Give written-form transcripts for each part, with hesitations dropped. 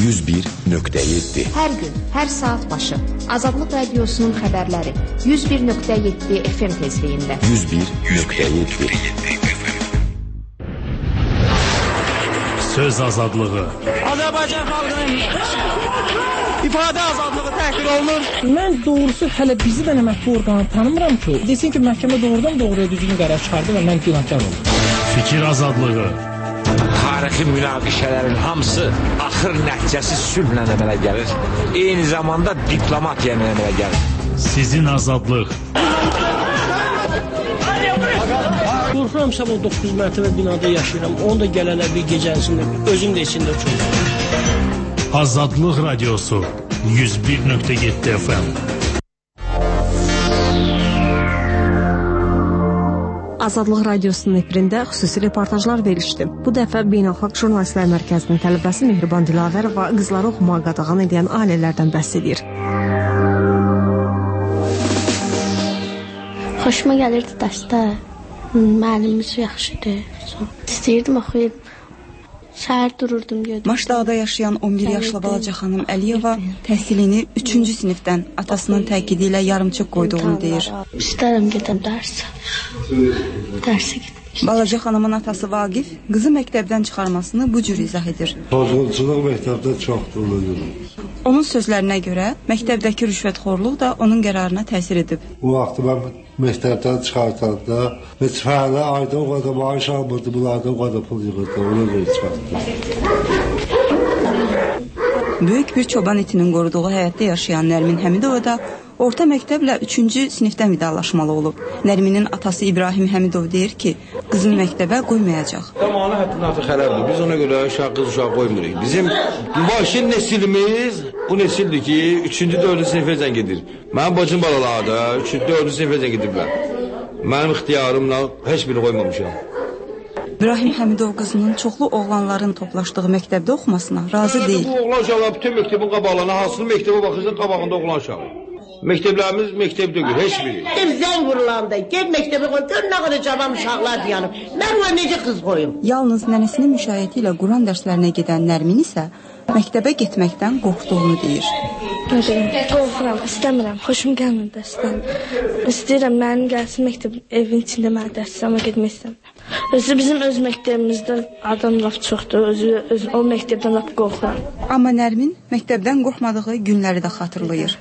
101.7. Hər gün, hər saat başı Azadlıq Radiosunun xəbərləri 101.7 FM tezliyində. 101.7. Söz azadlığı. Azərbaycan xalqının ifadə azadlığı təhqir olunur. Mən doğrusu hələ bizi də mətbu orqanı tanımıram ki, desin ki, məhkəmə doğrudan doğruya düzgün qərar çıxardı və mən günahkar oldum. Fikir azadlığı. Tarixi münaqişələrin hamısı axır nəticəsi sülhlə əmələ gəlir. Eyni zamanda diplomatiya əmələ gəlir. Sizin azadlıq. Qorxuramsa bu 9 mərtəbə binada yaşayıram. Onu da gələnə bir gecəsində, özüm də içində çox. Azadlıq Radiosu 101.7 FM. Azadlıq Radiosunun efirində xüsusi reportajlar verilmişdi. Bu dəfə Beynəlxalq Jurnalistlər Mərkəzinin tələbəsi Mehriban Dilavərova qızları oxumağa qadağan edən ailələrdən bəhs edir. Xoşuma gəlirdi dərsdə. Müəllimimiz yaxşıdır. İstəyirdim oxuyub. Şəhər dururdum gördüm. Maşdağda yaşayan 11 yaşlı balaca xanım Əliyeva təhsilini 3-cü sinifdən atasının təkidi ilə yarımçıq qoyduğunu deyir. İstərəm gedəm dərsə. Dərsə gedim. Balaca xanımın atası Vaqif qızı məktəbdən çıxarmasını bu cür izah edir. Pozğunçuluq məktəbdə çoxdur. Onun sözlərinə görə məktəbdəki rüşvətxorluq da onun qərarına təsir edib. Bu vaxt mən məktəbdən çıxartanda vəzifədə ayda o qədər maaş almırdı, bunlarda o qədər pul yığırdı, ona görə çıxartdı. Böyük bir çoban itinin qoruduğu həyətdə yaşayan Nərmin Həmidova da orta məktəblə 3-cü sinifdən vidalaşmalı olub. Nərminin atası İbrahim Həmidov deyir ki, qızını məktəbə qoymayacaq. Zamanı həddindən artıq xərabdır. Biz ona görə qız uşaq qoymuruq. Bizim mübaşir nesilimiz bu nesildir ki, 3-cü, 4-cü sinifəcən gedir. Mənim bacım balaları da 3-cü, 4-cü sinifəcən gediblər. Mənim ixtiyarımla heç birini qoymamışam. İbrahim Həmidov qızının çoxlu oğlanların toplaşdığı məktəbdə oxumasına razı deyil. Bu oğlan uşaqlar bütün məktəbin qabağına, hansılı məktəbə baxırsan qabağında oğlan uşağı. Məktəblərimiz məktəb deyil, heç biri. Zəng vurulanda, ged məktəbə qoy, gör nə qədər cavan uşaqlar dayanıb. Mən ona necə qız qoyum? Yalnız nənəsinin müşayiəti ilə Quran dərslərinə gedən Nərmin isə məktəbə getməkdən qorxduğunu deyir. Qorxuram, istəmirəm, xoşum gəlmir dərsdən. İstəyirəm, mənim gəlsin məktəb evin içində mən dərsləmə getmək istəmirəm. Özü bizim öz məktəbimizdə adam laf çoxdur, özü o məktəbdən laf qorxuram. Amma Nərmin məktəbdən qorxmadığı günləri də xatırlayır.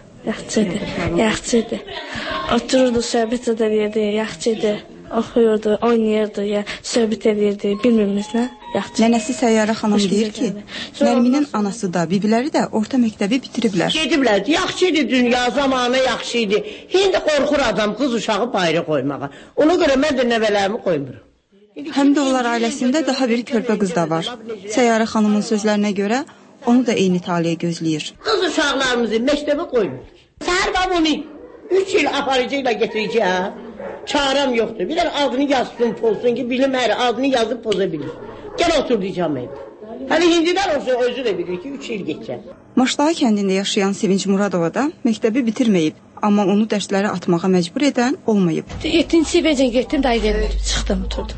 Yaxşıdır. Otururdu, söhbət edirdi, yaxşıdır. Oxuyurdu, oynayırdı, söhbət edirdi, bilmirimiz nə? Yaxşı. Nənəsi Səyyarə xanım deyir ki, Nərminin anası da, bibiləri də orta məktəbi bitiriblər. Gediblər, yaxşıydı dünya, zamanı yaxşıydı. Hindi qorxur adam qız uşağı bayra qoymağa. Ona görə mən də nəvələrimi qoymuram. Həmidovlar ailəsində daha bir körpə qız da var. Səyyarə xanımın sözlərinə görə onu da eyni taliyə gözləyir. Qız uşaqlarımızı məktəbə qoymur. Səhər var bunu 3 il aparıcıyla getirəcək. Çarəm yoxdur. Bir də adını yazsın, pozsun ki, bilim hər adını yazıb poza bilir. Gəl otur diyeceğim evde. Hani hindidən olsa özü də bilir ki 3 il geçəcək. Maşdağı kəndində yaşayan Sevinç Muradova da məktəbi bitirməyib. Amma onu dərsləri atmağa məcbur edən olmayıb. 7-ci sinifə getdim, dayı çıxdım, oturdum.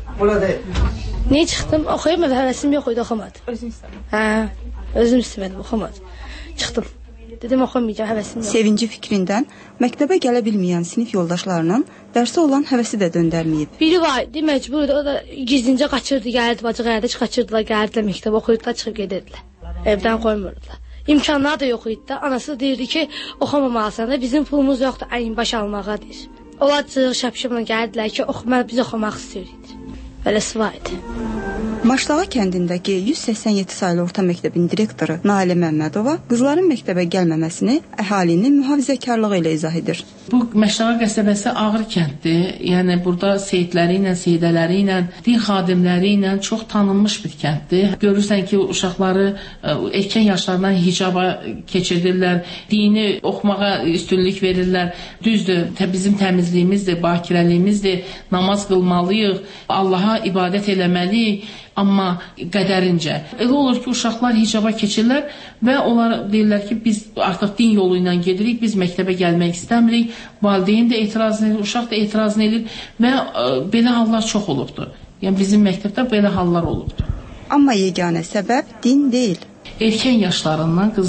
Niyə çıxdım? Oxuyamadım, həvəsim yox idi, oxumadım. Özün istəmədin? Hə, özüm istəmədim, oxumadım. Çıxdım. Dedim, oxumayacağım, həvəsim yox. Sevinci fikrindən məktəbə gələ bilməyən sinif yoldaşlarının dərsə olan həvəsi də döndərməyib. Biri var idi, məcbur idi, o da gizlincə qaçırdı, gəlirdi, bacı qayarda qaçırdılar, gəlirdilər məktəbə, oxuyurdular, çıxıb gedirdilər. Evdən qoymurdular. İmkanlar da yox idi də, anası deyirdi ki, oxumamalısan da, bizim pulumuz yoxdur, əyin baş almağa deyir. Onlar şəpşəblə gəlirdilər ki, biz oxumaq istəyirik. Beləsi var idi. Maşdağı kəndindəki 187 saylı orta məktəbin direktoru Nailə Məmmədova qızların məktəbə gəlməməsini əhalinin mühafizəkarlığı ilə izah edir. Bu Məşdağı qəsəbəsi ağır kənddir. Yəni burada seyidləri ilə, seydələri ilə, din xadimləri ilə çox tanınmış bir kənddir. Görürsən ki, uşaqları erkən yaşlardan hicaba keçirirlər, dini oxumağa üstünlük verirlər. Düzdür, bizim təmizliyimizdir, bakirəliyimizdir, namaz qılmalıyıq, Allaha ibadət eləməliyik. Amma qədərincə. Elə olur ki, uşaqlar hicaba keçirlər və onlar deyirlər ki, biz artıq din yolu ilə gedirik, biz məktəbə gəlmək istəmirik. Valideyn də etiraz edir, uşaq da etiraz edir və belə hallar çox olubdur. Yəni bizim məktəbdə belə hallar olubdur. Amma yeganə səbəb din deyil. erkən yaşlarından